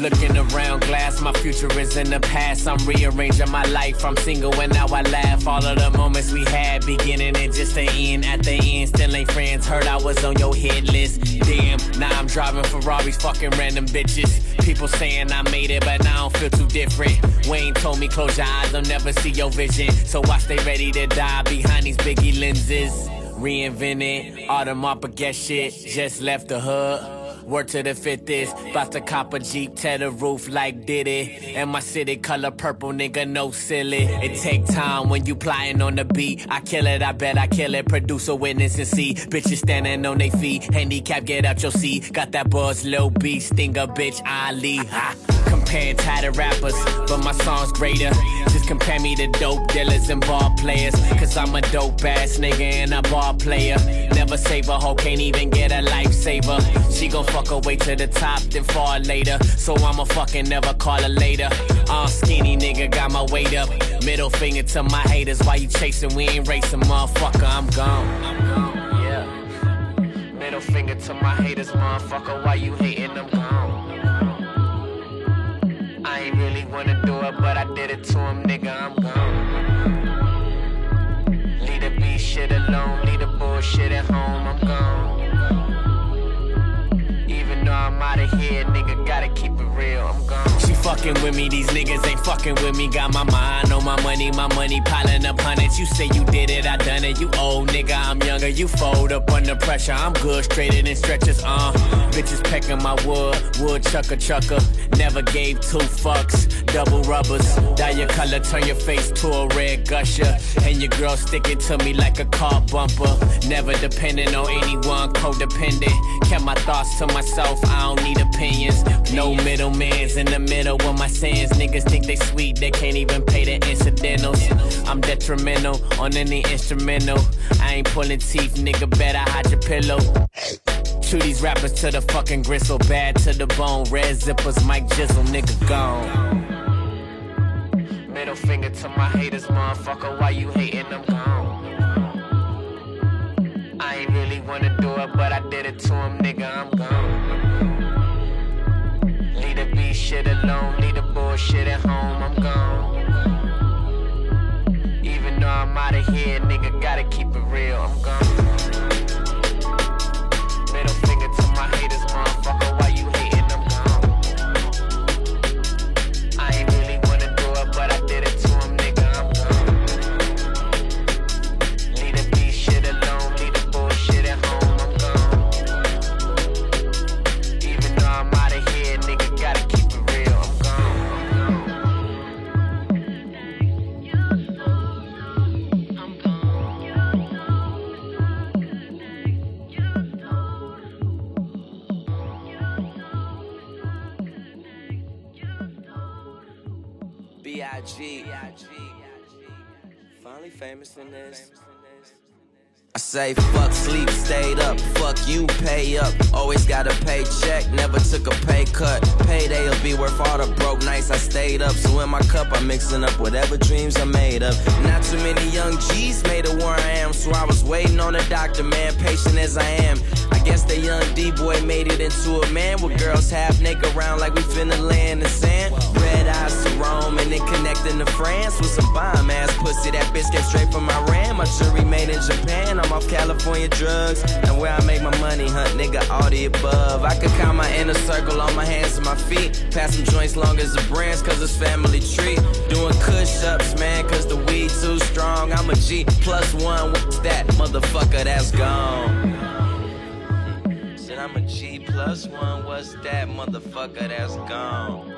Looking around glass, my future is in the past. I'm rearranging my life, I'm single and now I laugh. All of the moments we had, beginning and just the end. At the end, still ain't friends, heard I was on your hit list. Damn, now I'm driving Ferraris, fucking random bitches. People saying I made it, but now I don't feel too different. Wayne told me close your eyes, they'll never see your vision. So I stay ready to die behind these Biggie lenses. Reinvented, all the mop get shit, just left the hood. Word to the fifth is, bout to cop a Jeep, tear the roof like Diddy. And my city color purple, nigga, no silly. It take time when you plotting on the beat. I kill it, I bet I kill it. Producer, witness, and see. Bitches standing on they feet. Handicap, get out your seat. Got that buzz, Lil B, stinger, bitch, Ali. Ha. Comparing tighter rappers, but my song's greater. Just compare me to dope dealers and ball players. Cause I'm a dope ass nigga and a ball player. Never save a hoe, can't even get a lifesaver. She gon' fuck her way to the top, then fall later. So I'ma fucking never call her later. Skinny nigga, got my weight up. Middle finger to my haters, why you chasing? We ain't racing, motherfucker, I'm gone. Yeah. Middle finger to my haters, motherfucker, why you hating? I'm gone. I ain't really wanna do it, but I did it to him, nigga, I'm gone. Leave the beat shit alone, leave the bullshit at home, I'm gone. Even though I'm out of here, nigga, gotta keep it real, I'm gone. She fucking with me, these niggas ain't fucking with me. Got my mind on my money piling up hundreds. You say you did it, I done it. You old nigga, I'm younger. You fold up under pressure. I'm good, straighter than stretchers. Bitches pecking my wood chucker. Never gave two fucks, double rubbers. Dye your color, turn your face to a red gusher. And your girl sticking to me like a car bumper. Never depending on anyone, codependent. Kept my thoughts to myself, I don't need opinions. No middlemans in the middle of my sins. Niggas think they sweet, they can't even pay the incidentals. I'm detrimental on any instrumental. I ain't pulling teeth, nigga, better hide your pillow. Chew these rappers to the fucking gristle, bad to the bone. Red zippers, Mike Jizzle, nigga gone. Middle finger to my haters, motherfucker, why you hating? I'm gone. I ain't really wanna do it, but I did it to him, nigga, I'm gone. Leave the beat shit alone, leave the bullshit at home, I'm gone. Even though I'm out of here, nigga, gotta keep it real, I'm gone. Middle finger to my haters, motherfucker, why you hating? I'm gone. I ain't really wanna do it, but I did it to him, nigga, I'm gone. Leave the beat shit alone, leave the bullshit at home, I'm gone. Even though I'm out of here, nigga, gotta keep it real, I'm gone. B.I.G. Finally famous in this. I say fuck sleep, stayed up, fuck you, pay up. Always got a paycheck, never took a pay cut. Payday'll be worth all the broke nights I stayed up. So in my cup I'm mixing up whatever dreams I made up. Not too many young G's made it where I am. So I was waiting on a doctor, man, patient as I am. I guess the young D-boy made it into a man. With girls half naked around like we finna lay in the sand. Red eyes to Rome and then connecting to France. With some bomb ass pussy, that bitch came straight from Iran. My jury made in Japan. I'm off California drugs, and where I make my money, hunt, nigga, all the above. I could count my inner circle on my hands and my feet. Pass some joints long as the brands, cause it's family tree. Doing push-ups, man, cause the weed too strong. I'm a G plus one, what's that? Motherfucker, that's gone. Said I'm a G plus one, what's that? Motherfucker, that's gone.